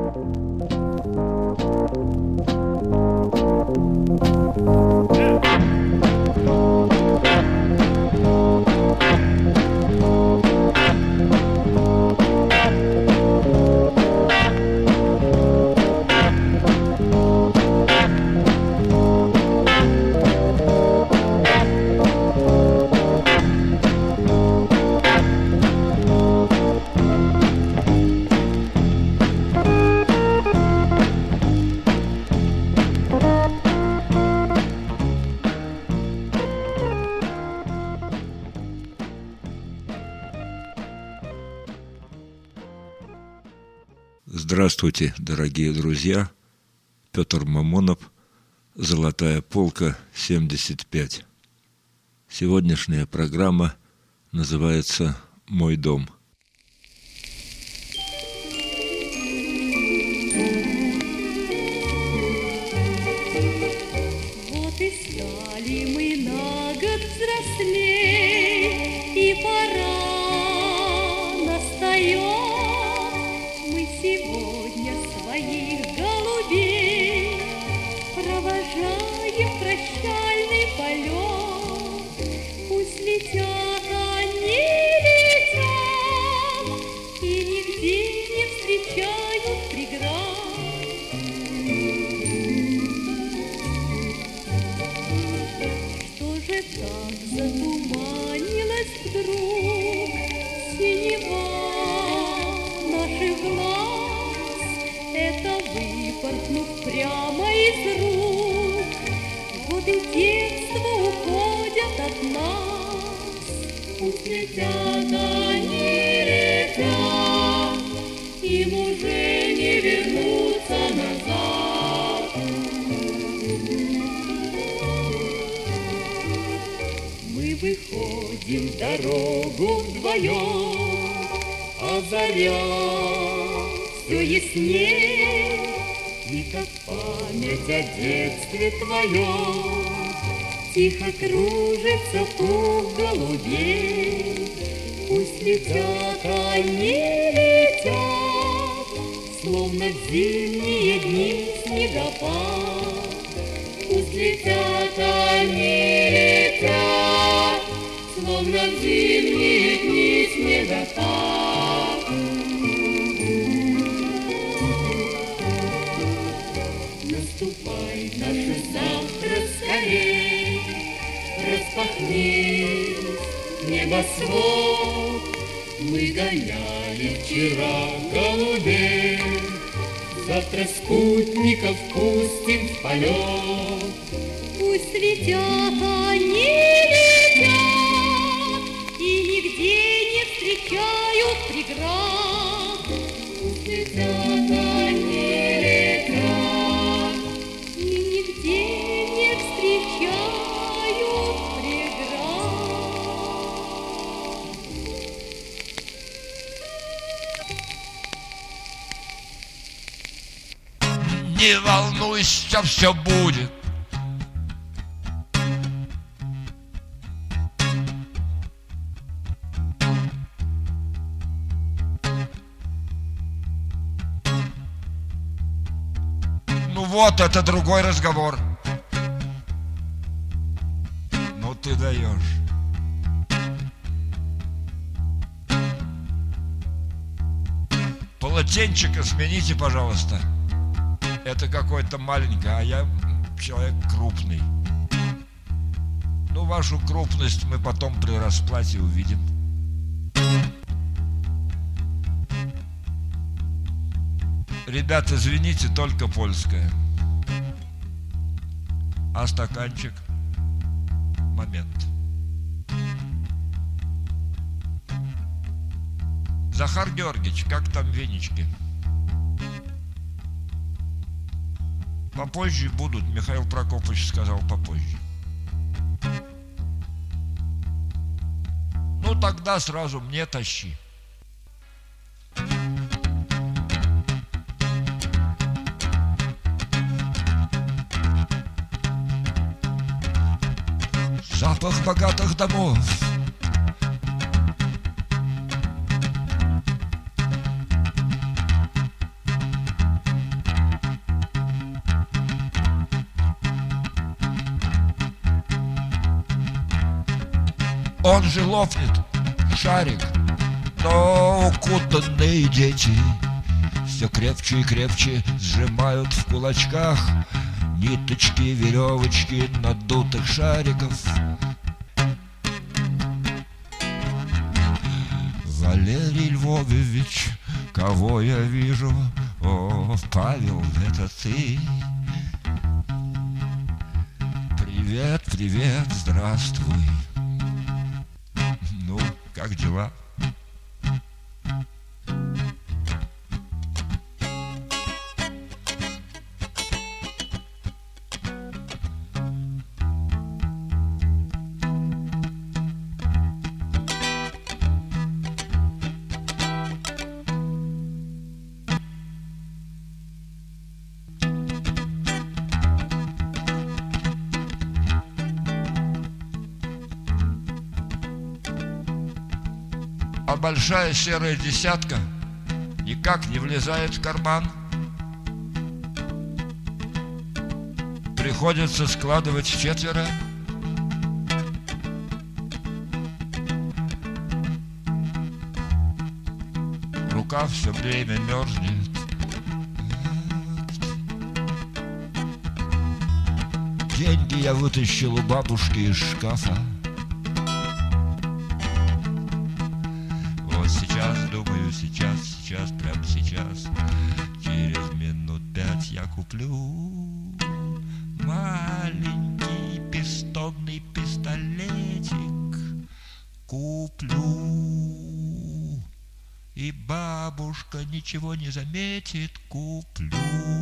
Здравствуйте, дорогие друзья. Петр Мамонов, «Золотая полка 75». Сегодняшняя программа называется «Мой дом». Вот и стали мы на год взрослей, и пора настает. Мы сегодня своих голубей провожаем прощальный полет. Пусть летят они, летят, и нигде не встречают преград. Что же так затуманилось вдруг синева наших глаз? Это выпорхнув прямо из рук, годы детства уходят от нас. Пусть летят они, летят, им уже не вернуться назад. Мы выходим в дорогу вдвоем, а заря все ясней, и как память о детстве твоем тихо кружится пух голубей. Пусть летят они, летят, словно в зимние дни снегопад. Пусть летят они, летят, словно в зимние дни снегопад. Наступай наше завтра скорей, распахнись небосвод. Мы гоняли вчера голубей, завтра спутников пустим в полет. Пусть летят они, летят, и нигде не встречают преград. Пусть летят они, летят, и нигде не встречают преград. Не волнуйся, все будет. Ну вот, это другой разговор. Ну ты даешь. Полотенчика смените, пожалуйста. Это какой-то маленький, а я человек крупный. Ну, вашу крупность мы потом при расплате увидим. Ребята, извините, только польская. А стаканчик? Момент. Захар Георгиевич, как там венички? Попозже будут, Михаил Прокопович сказал, попозже. Ну тогда сразу мне тащи. Запах богатых домов. он же лопнет, шарик. Но укутанные дети все крепче и крепче сжимают в кулачках ниточки, веревочки надутых шариков. Валерий Львович, кого я вижу? О, Павел, это ты? Привет, привет, здравствуй. Ну, как дела? А большая серая десятка никак не влезает в карман. Приходится складывать в четверо. Рука все время мерзнет. Деньги я вытащил у бабушки из шкафа. Думаю, сейчас, прямо сейчас, через минут 5 я куплю маленький пистонный пистолетик. Куплю, и бабушка ничего не заметит. Куплю.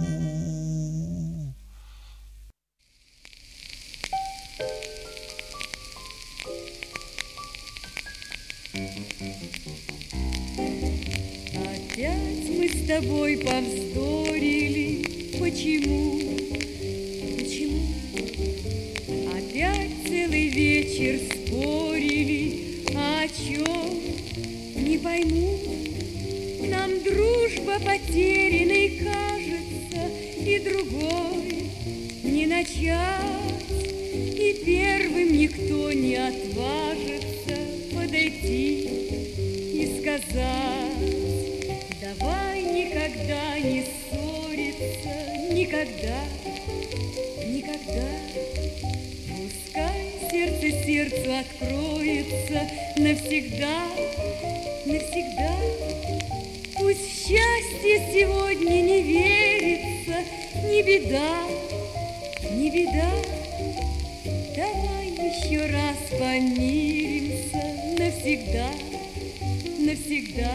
Опять мы с тобой повздорили. Почему? Почему? Опять целый вечер спорили. А о чем? Не пойму. Нам дружба потерянной кажется, и другой не начать. И первым никто не отважится подойти и сказать: давай никогда не ссориться, никогда, никогда. Пускай сердце сердцу откроется навсегда, навсегда. Пусть в счастье сегодня не верится, не беда, не беда. Давай еще раз помиримся навсегда, навсегда.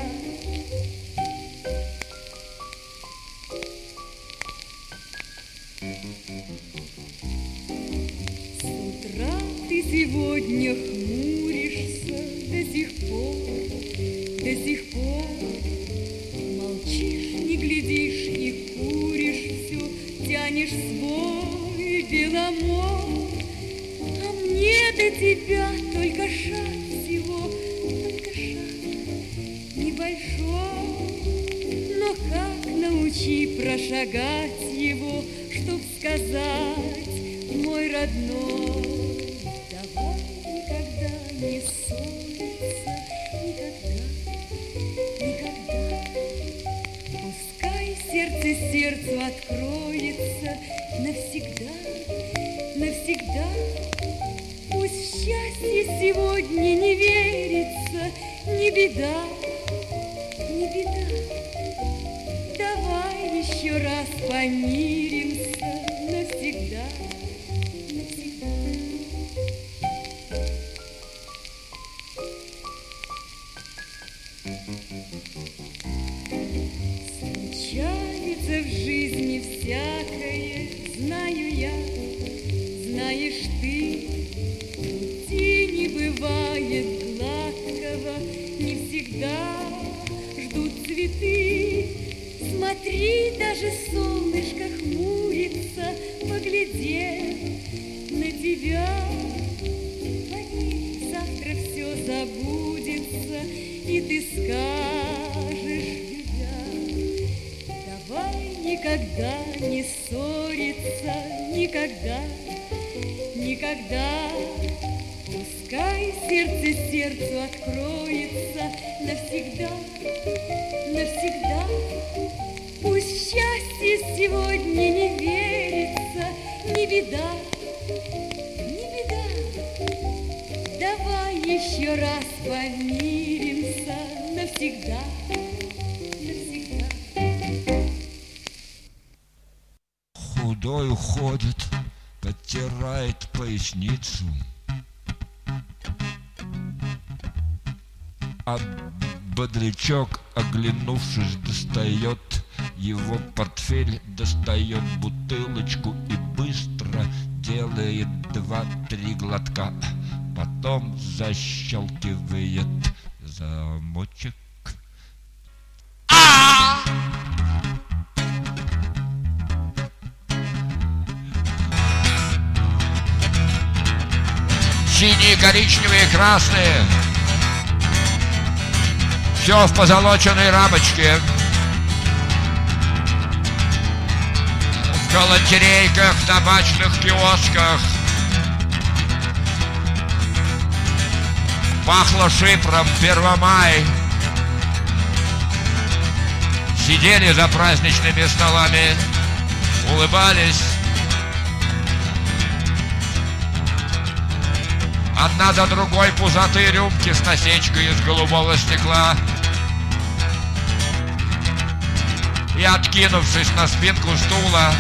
С утра ты сегодня хмуришься до сих пор. Молчишь, не глядишь и куришь все, тянешь свой беломор. А мне до тебя только шаг всего, только шаг небольшой. Но как научи прошагать его, чтоб сказать: мой родной, давай никогда не ссориться, никогда, никогда. Пускай сердце сердцу откроется навсегда, навсегда. Пусть в счастье сегодня не верится, не беда, не беда. Давай еще раз помиримся навсегда, навсегда. Случается в жизни всякое, знаю я, знаешь ты. Пути не бывает гладкого, не всегда ждут цветы. Смотри, даже солнышко хмурится, поглядев на тебя. Поверь, завтра все забудется, и ты скажешь, любя: давай никогда не ссориться, никогда, никогда. Пускай сердце сердцу откроется навсегда, навсегда. Пусть счастье сегодня не верится, не беда, не беда. Давай еще раз помиримся навсегда, навсегда. Худой уходит, подтирает поясницу, а бодрячок, оглянувшись, достает его портфель, достает бутылочку и быстро делает 2-3 глотка. Потом защелкивает замочек. Синие, коричневые, красные. Все в позолоченной рамочке. В галантерейках, в табачных киосках. Пахло шипром, Первомай. Сидели за праздничными столами, улыбались. Одна за другой пузатые рюмки с насечкой из голубого стекла. И, откинувшись на спинку стула,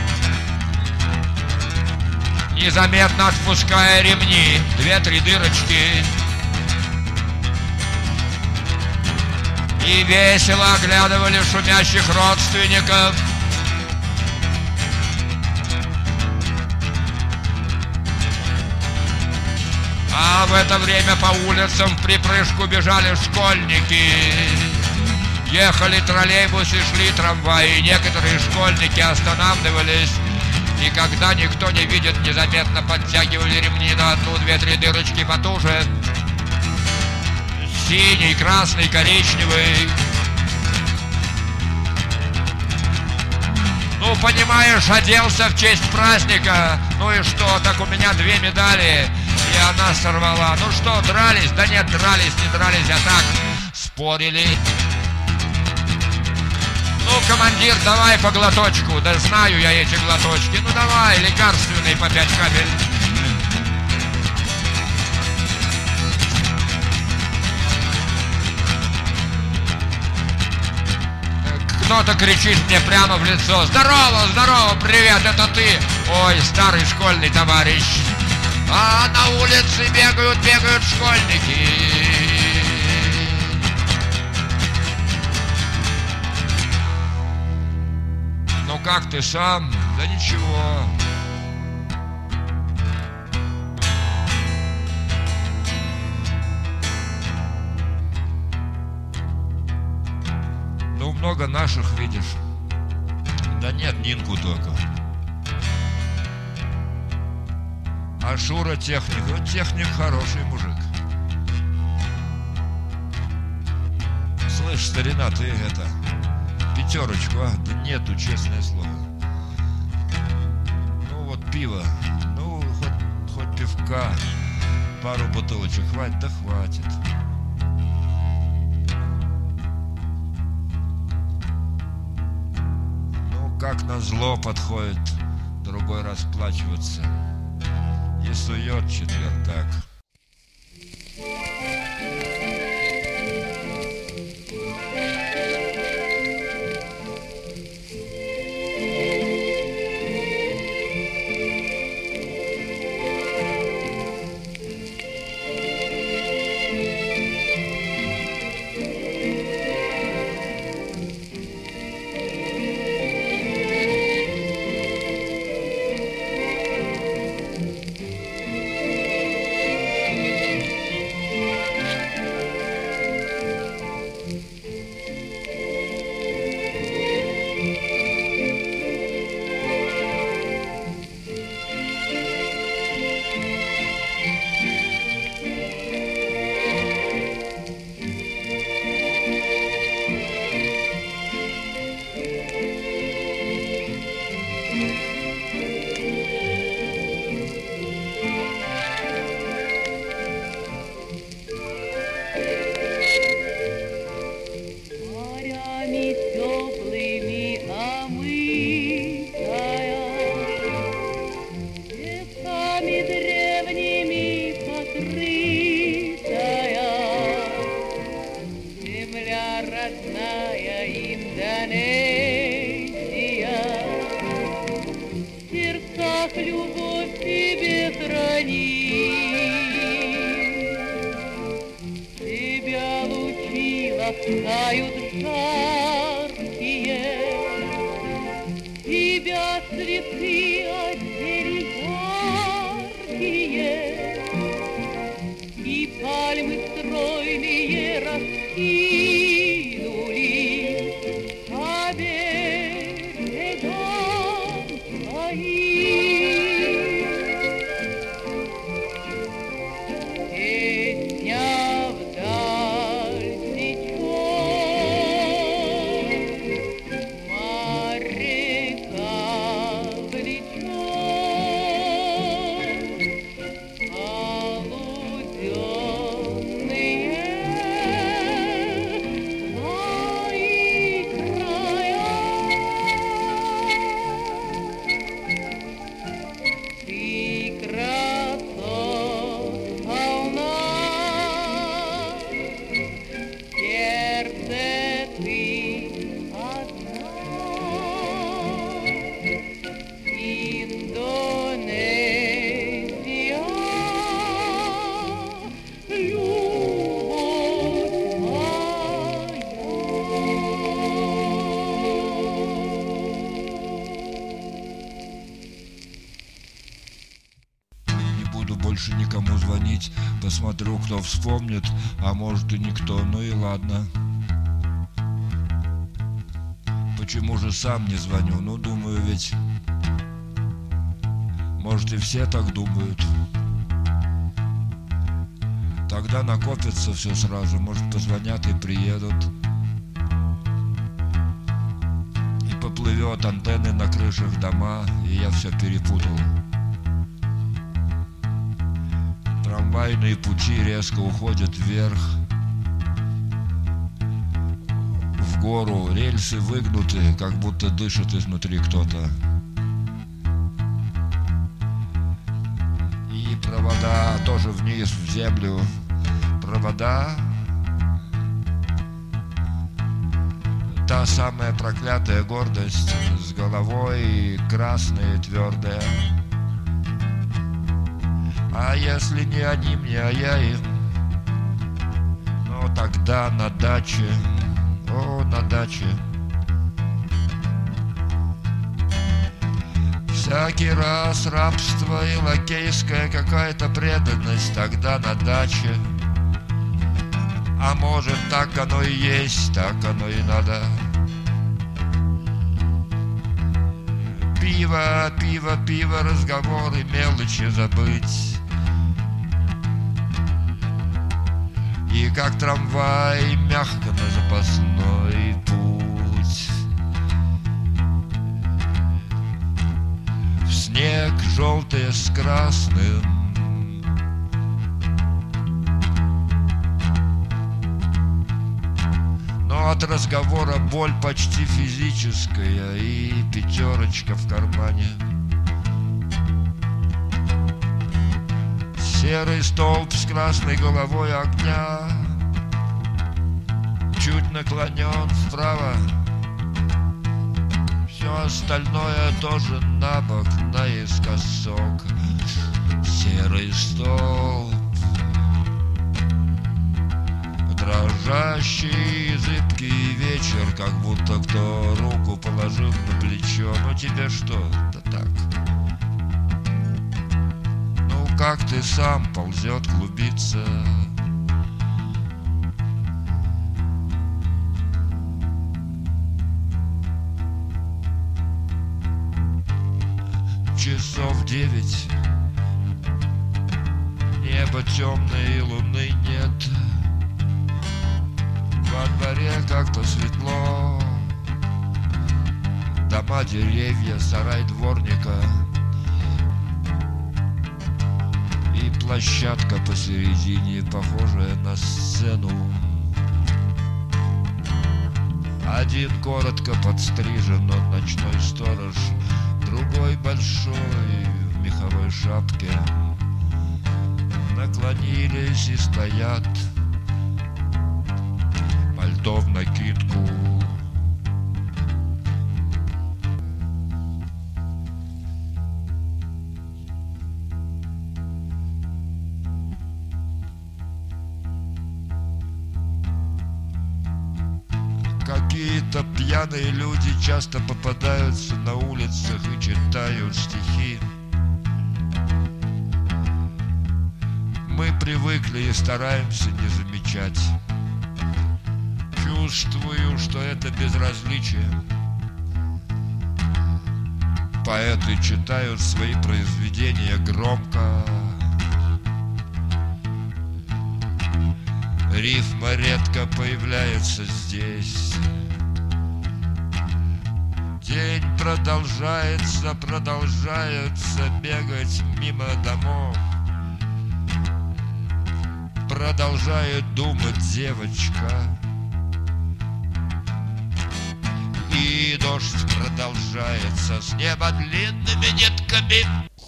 незаметно отпуская ремни, 2-3 дырочки, и весело оглядывали шумящих родственников. А в это время по улицам в припрыжку бежали школьники. Ехали троллейбусы, шли трамваи. Некоторые школьники останавливались, и когда никто не видит, незаметно подтягивали ремни на 1-2-3 дырочки потуже. Синий, красный, коричневый. Ну, понимаешь, оделся в честь праздника. Ну и что, так у меня 2 медали. И она сорвала. Ну что, дрались? Да нет, дрались, не дрались, а так спорили. Ну, командир, давай по глоточку. Да знаю я эти глоточки. Ну давай, лекарственный по 5 капель. Кто-то кричит мне прямо в лицо: здорово, здорово, привет, это ты? Ой, старый школьный товарищ. А на улице бегают школьники. Ну как ты сам? Да ничего. Ну много наших видишь. Да нет, Нинку только. А Шура техник, вот техник хороший мужик. Слышь, старина, ты это, 5, а? Да нету, честное слово. Ну вот пиво, ну хоть пивка, пару бутылочек хватит, да хватит. Ну как назло подходит другой расплачиваться. И сует четвертак. тают жаркие, тебя цветы одели яркие, и пальмы стройные раскинулись по берегам своим. Песня вдаль течет, моряка влечет, полуденные твои края. Ты красот полна, сердце ты одна. Индонезия, любовь моя. Не буду больше никому звонить, посмотрю, кто вспомнит, а может и никто, ну и ладно. Почему же сам не звоню? Ну, думаю, ведь может и все так думают. Тогда накопится все сразу, может позвонят и приедут. И поплывет антенны на крышах дома, и я все перепутал. Трамвайные пути резко уходят вверх, в гору, рельсы выгнуты, как будто дышит изнутри кто-то. И провода тоже вниз, в землю. Провода. Та самая проклятая гордость с головой красная и твердая. А если не они мне, а я им? Ну тогда на даче, о, на даче. Всякий раз рабство и лакейская какая-то преданность, тогда на даче. А может, так оно и есть, так оно и надо. Пиво, пиво, пиво, разговоры, мелочи забыть. И как трамвай мягко на запасной путь. В снег желтый с красным. Но от разговора боль почти физическая и пятерочка в кармане. Серый столб с красной головой огня чуть наклонен вправо. Все остальное тоже набок, наискосок. Серый столб, дрожащий, зыбкий вечер, как будто кто руку положил на плечо. Ну тебе что? Да так. Как ты сам ползет, клубится. Часов 9. Небо темное и луны нет. Во дворе как-то светло. Дома, деревья, сарай дворника. И площадка посередине, похожая на сцену. Один коротко подстрижен, он ночной сторож, другой большой в меховой шапке. Наклонились и стоят, пальто в накидку. что пьяные люди часто попадаются на улицах и читают стихи. Мы привыкли и стараемся не замечать. Чувствую, что это безразличие. Поэты читают свои произведения громко. Рифма редко появляется здесь. День продолжается бегать мимо домов. Продолжает думать девочка. И дождь продолжается с неба длинными нитками.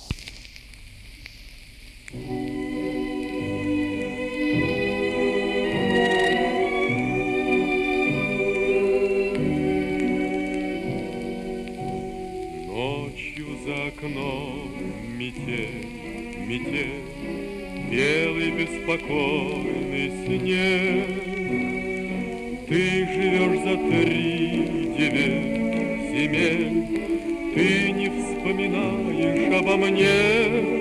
Ночью за окном метель, метель, белый беспокойный снег. Ты живешь за 3-9 земель, ты не вспоминаешь обо мне.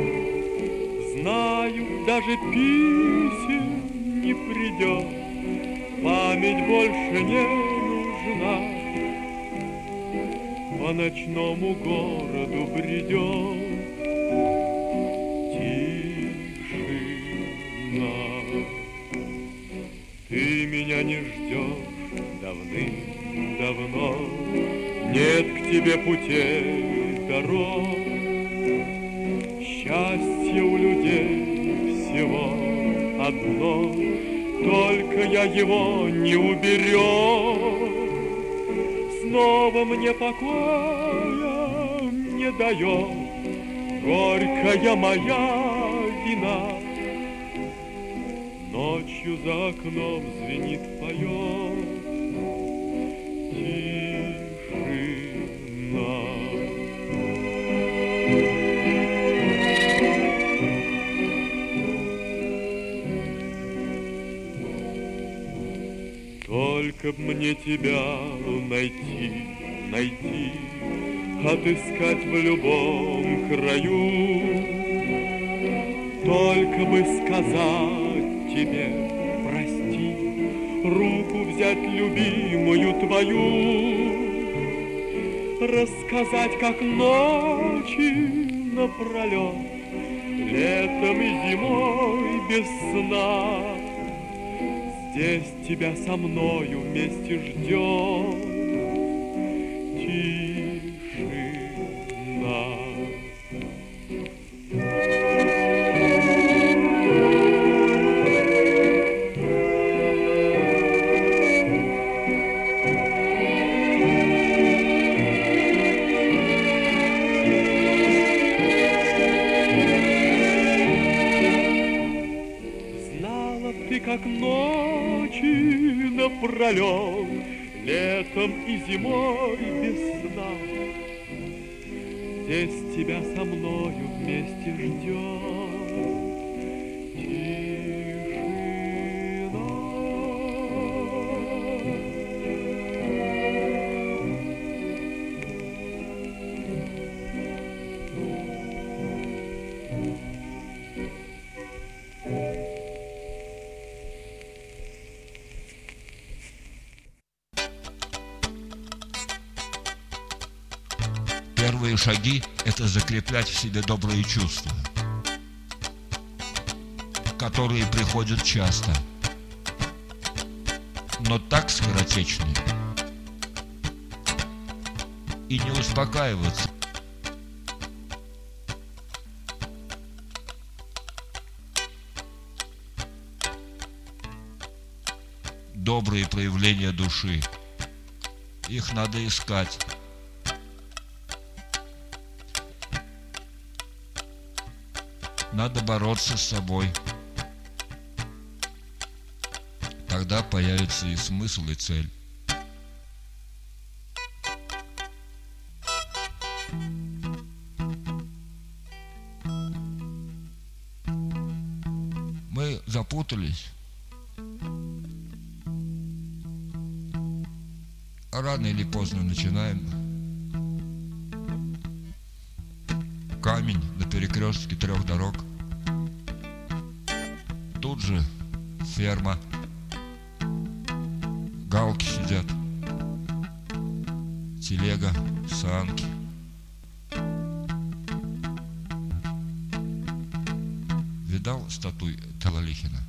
Знаю, даже писем не придет, память больше не нужна. По ночному городу бредет тишина. Ты меня не ждешь давным-давно, нет к тебе путей, дорог. Счастье у людей всего одно, только я его не уберег. Снова мне покоя не дает горькая моя вина. Ночью за окном звенит, поет тишина. Только б мне тебя найти, отыскать в любом краю. Только бы сказать тебе прости, руку взять любимую твою, рассказать, как ночи напролет, летом и зимой без сна. Здесь тебя со мною вместе ждет тишина. Знала ты, как ночи напролет, летом и зимой без сна. Здесь тебя со мною вместе ждет тишина. Первые шаги – это закреплять в себе добрые чувства, которые приходят часто, но так скоротечны. И не успокаиваться. Добрые проявления души. Их надо искать. Надо бороться с собой. Тогда появится и смысл, и цель. Мы запутались. рано или поздно начинаем. Камень на перекрестке 3 дорог. Тут же ферма. Галки сидят. Телега, санки. Видал статуй Талалихина?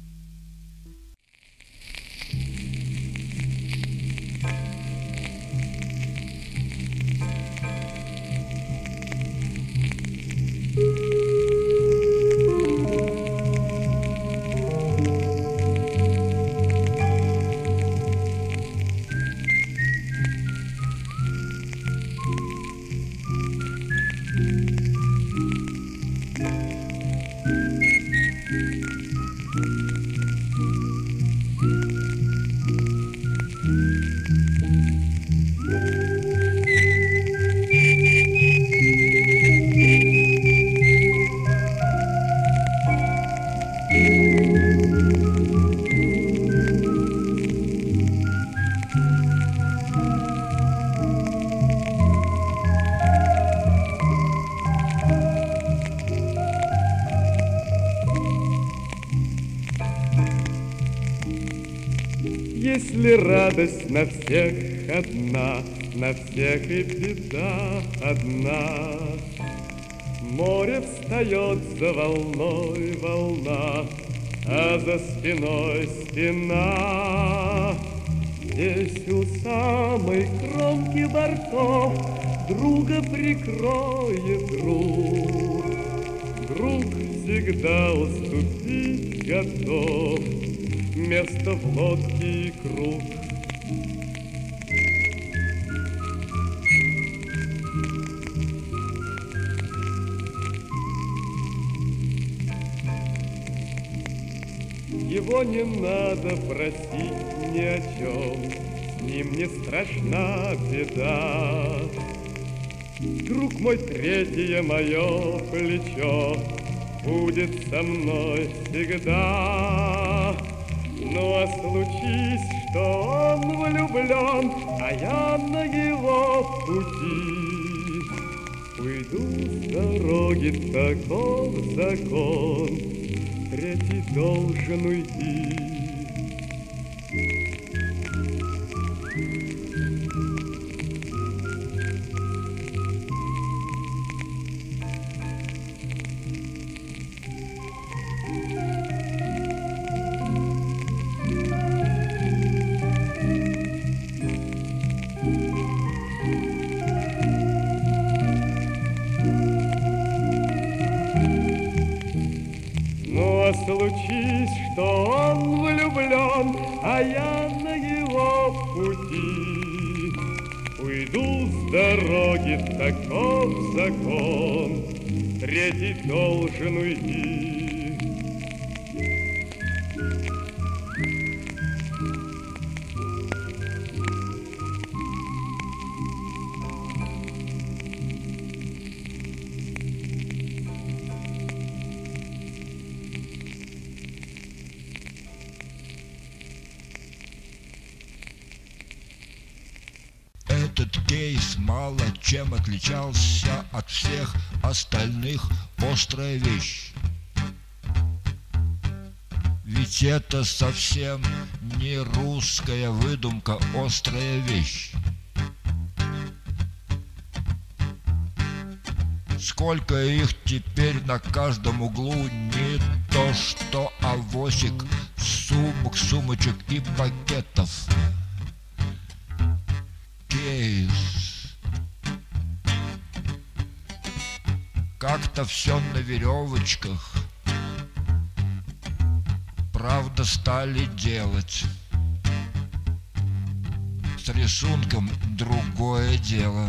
Если радость на всех одна, на всех и беда одна, море встает за волной волна, а за спиной стена. Здесь у самой кромки бортов друга прикроет друг. Друг всегда уступить готов, место в лодке и круг. Его не надо просить ни о чем, с ним не страшна беда. Друг мой, третье мое плечо будет со мной всегда. Ну а случись, что он влюблен, а я на его пути, уйду с дороги, таков закон, третий должен уйти. Случись, что он влюблен, а я на его пути, уйду с дороги, таков закон, третий должен уйти. Этот кейс мало чем отличался от всех остальных. Острая вещь. Ведь это совсем не русская выдумка, острая вещь. Сколько их теперь на каждом углу, не то что авосик, сумок, сумочек и пакетов. Кейс. Как-то все на веревочках. Правда, стали делать. С рисунком другое дело.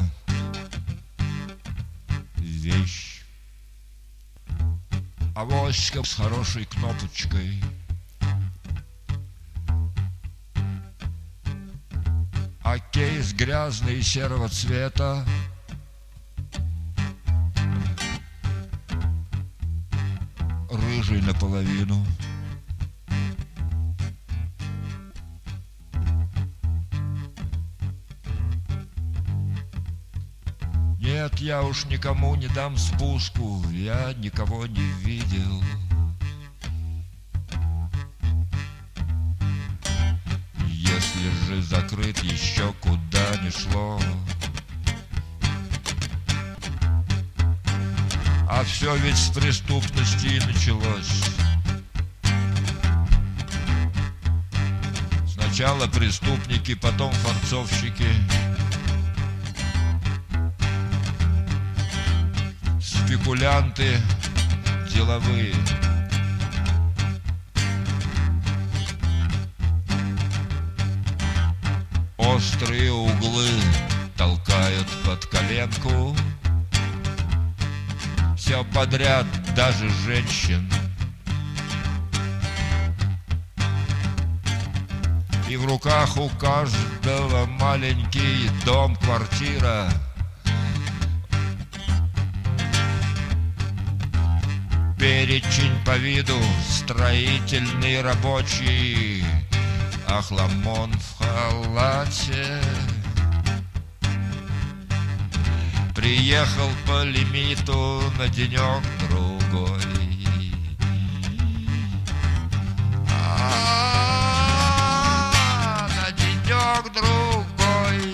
Вещь. Авоська с хорошей кнопочкой. А кейс грязный и серого цвета. Рыжий наполовину. Нет, я уж никому не дам спуску, я никого не видел. Если же закрыт, еще куда ни шло. А все ведь с преступности и началось. Сначала преступники, потом форцовщики. Спекулянты деловые. Острые углы толкают под коленку. Все подряд, даже женщин. И в руках у каждого маленький дом, квартира. Перечень по виду, строительный рабочий, Ахламон в халате. Приехал по лимиту на денек-другой. На денек-другой.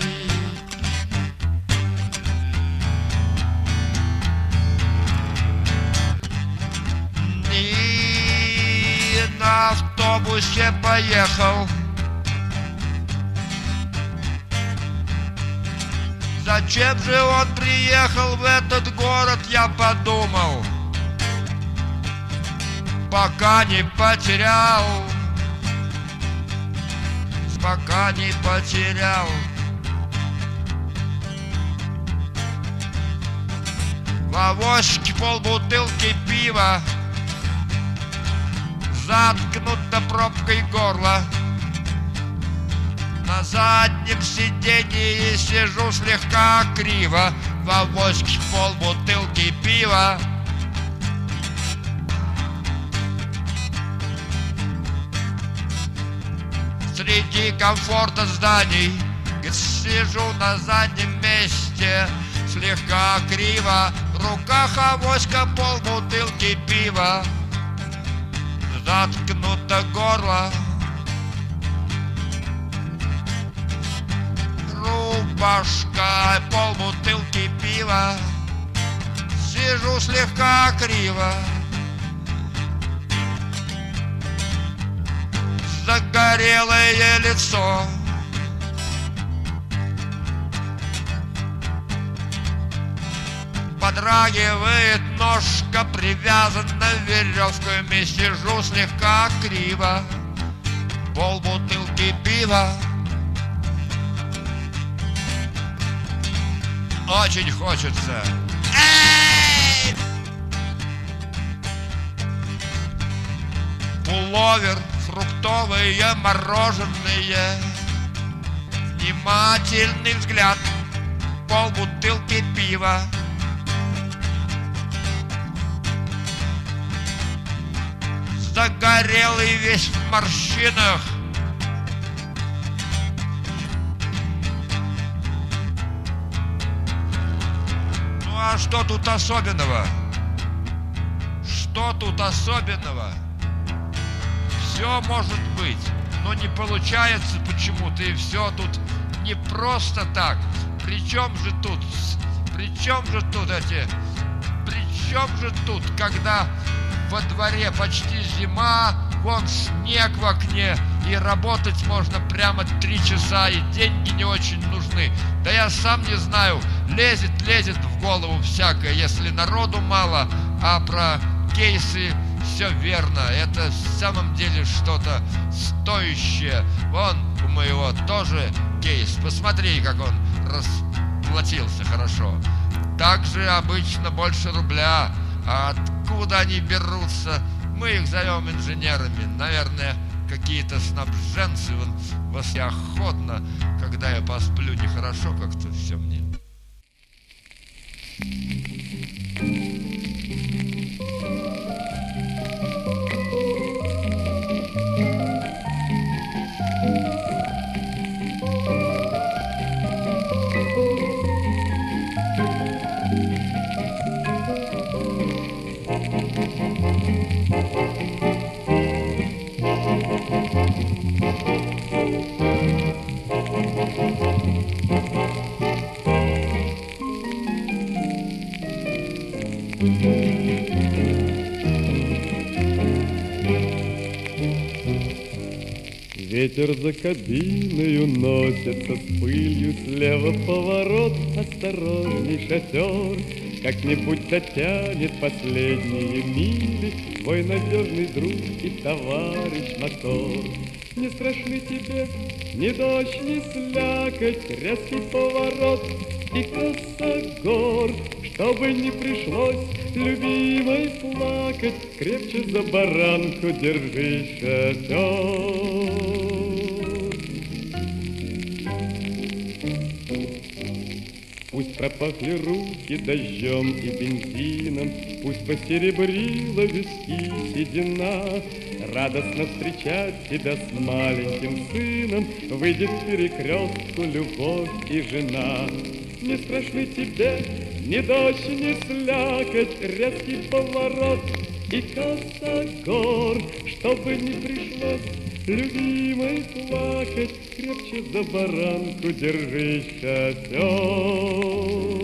И на автобусе поехал. Зачем же он приехал в этот город, я подумал, пока не потерял, пока не потерял. В авоське полбутылки пива, заткнуто пробкой горло. На заднем сиденье сижу слегка криво, в авоське полбутылки пива. Среди комфорта зданий сижу на заднем месте, слегка криво, в руках авоська полбутылки пива. Заткнуто горло. Рубашка, полбутылки пива. Сижу слегка криво. Загорелое лицо. Подрагивает ножка, привязана веревками. Сижу слегка криво. Полбутылки пива. Очень хочется. Эй! Пуловер, фруктовые, мороженые. Внимательный взгляд, полбутылки пива. Загорелый весь в морщинах. А что тут особенного? Что тут особенного? Все может быть, но не получается почему-то, и все тут не просто так. Причем же тут когда во дворе почти зима, вон снег в окне, и работать можно прямо 3 часа, и деньги не очень нужны. Да я сам не знаю, лезет в голову всякое, если народу мало, а про кейсы все верно. Это в самом деле что-то стоящее. Вон у моего тоже кейс. Посмотри, как он расплатился хорошо. Также обычно больше рубля. А откуда они берутся? Мы их зовем инженерами. Наверное, какие-то снабженцы. Вас я охотно, когда я посплю нехорошо, как-то все мне. Ветер за кабиною носится с пылью, слева поворот, осторожный шофер. Как-нибудь дотянет последние мили твой надежный друг и товарищ мотор. Не страшны тебе ни дождь, ни слякоть, резкий поворот и косогор. Чтобы не пришлось любимой плакать, крепче за баранку держи, шофер. Пусть пропахли руки дождем и бензином, пусть посеребрила виски седина. Радостно встречать тебя с маленьким сыном выйдет в перекрестку любовь и жена. Не страшны тебе ни дождь, ни слякоть, резкий поворот и косогор. Чтобы не пришлось любимой плакать, крепче за баранку держи, шофер.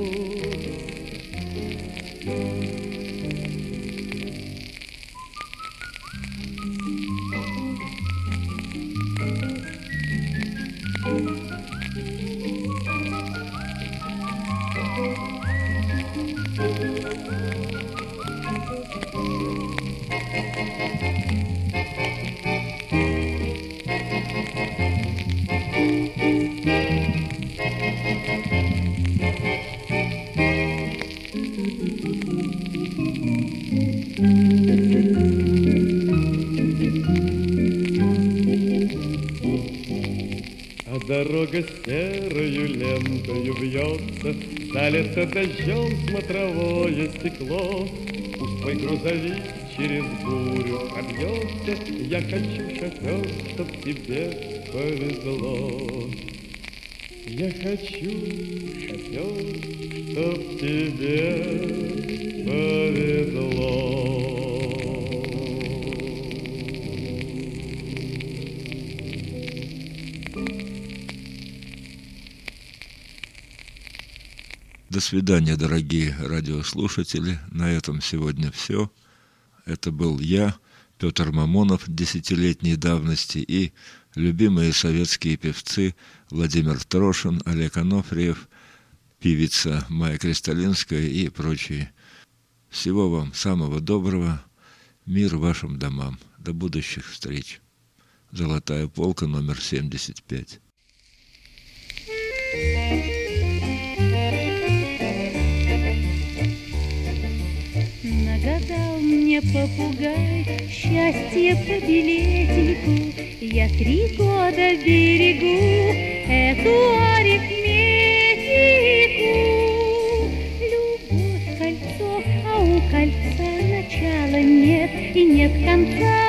Дорога серою лентою вьется, залито дождем смотровое стекло. Пусть твой грузовик через бурю пробьется, я хочу, шофер, чтоб тебе повезло. Я хочу, шофер, чтоб тебе повезло. До свидания, дорогие радиослушатели. На этом сегодня все. Это был я, Петр Мамонов, десятилетней давности, и любимые советские певцы Владимир Трошин, Олег Анофриев, певица Майя Кристалинская и прочие. Всего вам самого доброго. Мир вашим домам. До будущих встреч. Золотая полка, номер 75. Нагадал мне попугай счастье по билетику. Я 3 года берегу эту арифметику. Любовь — кольцо, а у кольца начала нет и нет конца.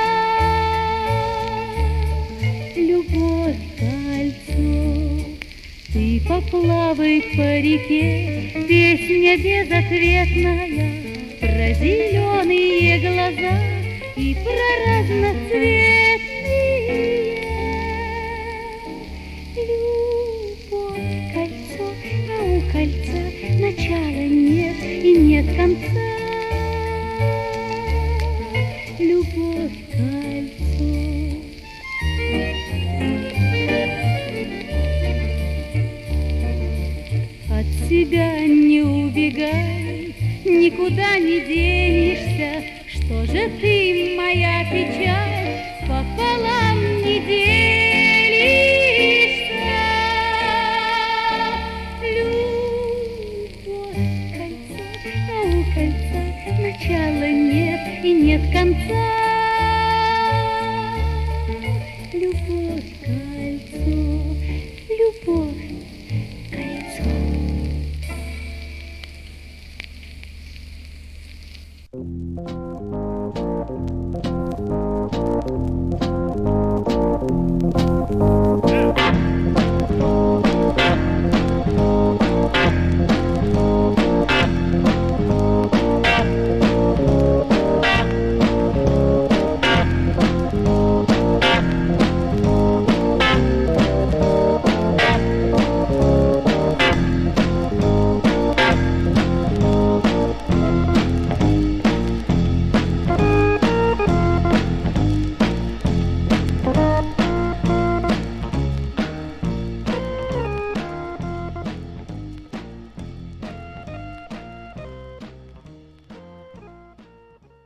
Любовь — кольцо. Ты поплавай по реке, песня безответная, про зеленые глаза и про разноцветные. Любовь — кольцо, а у кольца начала нет и нет конца. Любовь — кольцо. От себя не убегай, никуда не денешься. Что же ты, моя печаль, пополам не делишься? Любовь — кольцо, а у кольца начала нет и нет конца.